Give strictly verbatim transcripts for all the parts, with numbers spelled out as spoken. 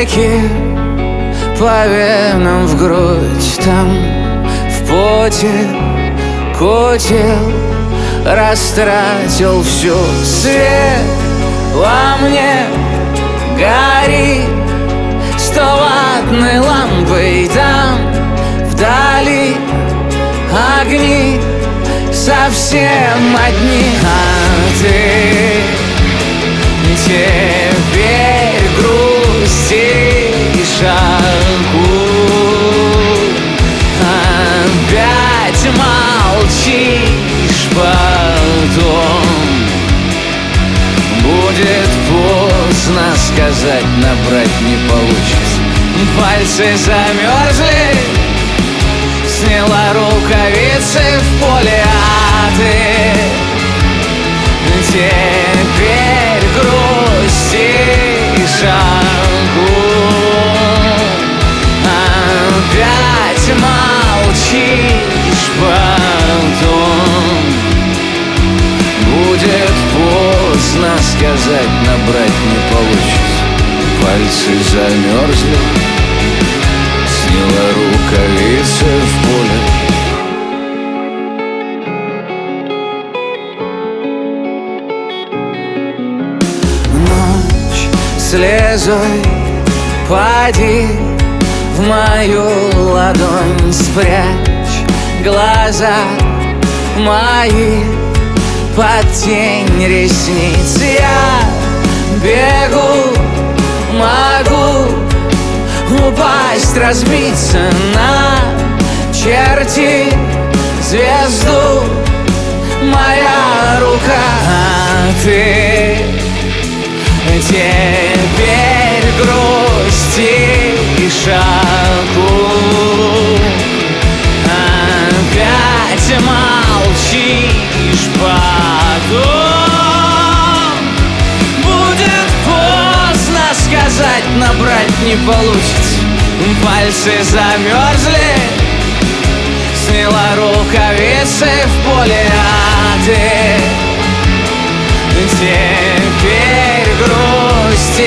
реки по венам в грудь, там в поте котел растратил всю свет. Во мне гори стоваттной лампой, там вдали огни совсем одни. А ты теперь грустишь, опять молчишь, потом будет поздно сказать, набрать не получится. Пальцы замерзли, сняла рукавицы в поле, а ты теперь грустишь, опять молчишь, потом будет поздно сказать, набрать не получится. Пальцы замерзли, сняла рукавицы в поле. Ночь слезой пади в мою ладонь, спрячь глаза мои под тень ресниц. Я бегу, могу упасть, разбиться на черти звезду, моя рука. А ты теперь грустишь, опять молчишь, потом будет поздно сказать, набрать не получится. Пальцы замерзли, сняла рукавицы в поле, а ты теперь грустишь,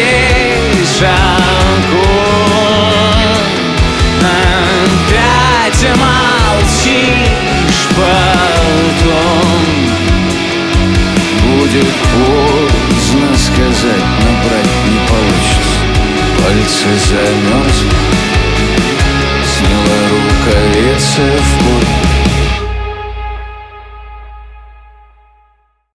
опять молчишь, потом будет поздно сказать, набрать не получится. Пальцы замерзли, сняла рукавицы в